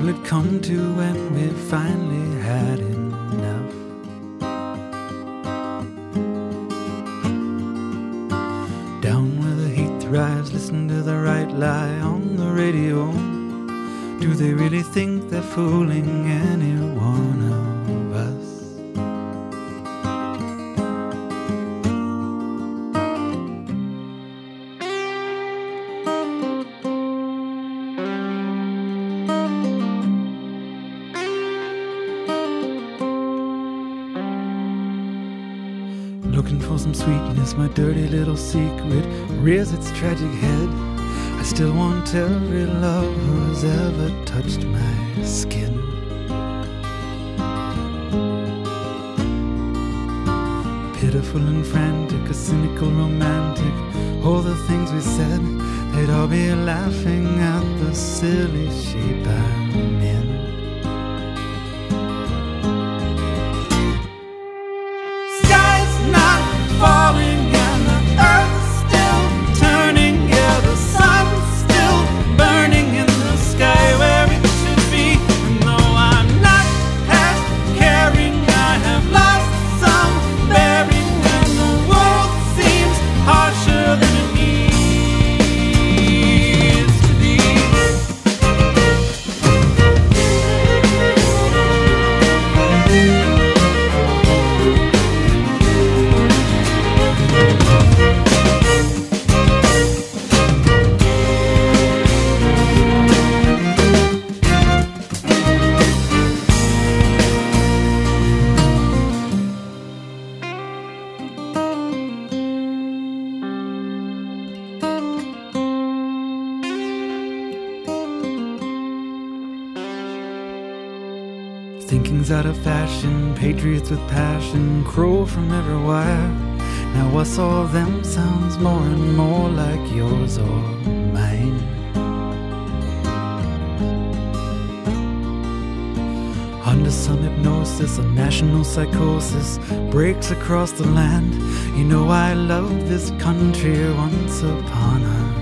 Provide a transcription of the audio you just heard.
what'll it come to when we finally had enough? Down where the heat thrives, listen to the right lie on the radio. Do they really think they're fooling any one of us? Looking for some sweetness, my dirty little secret rears its tragic head. I still want every love who has ever touched my skin. Pitiful and frantic, a cynical romantic, all the things we said, they'd all be laughing at the silly shape I'm in. Sky's not falling and the earth's still turning, yeah, the sun's still burning in the sky where it should be. And though I'm not past caring, I have lost some bearing, and the world seems harsher than it needs to be. Thinking's out of fashion, patriots with passion crow from every wire. Now us all them sounds more and more like yours or mine. Under some hypnosis, a national psychosis breaks across the land. You know I loved this country once upon a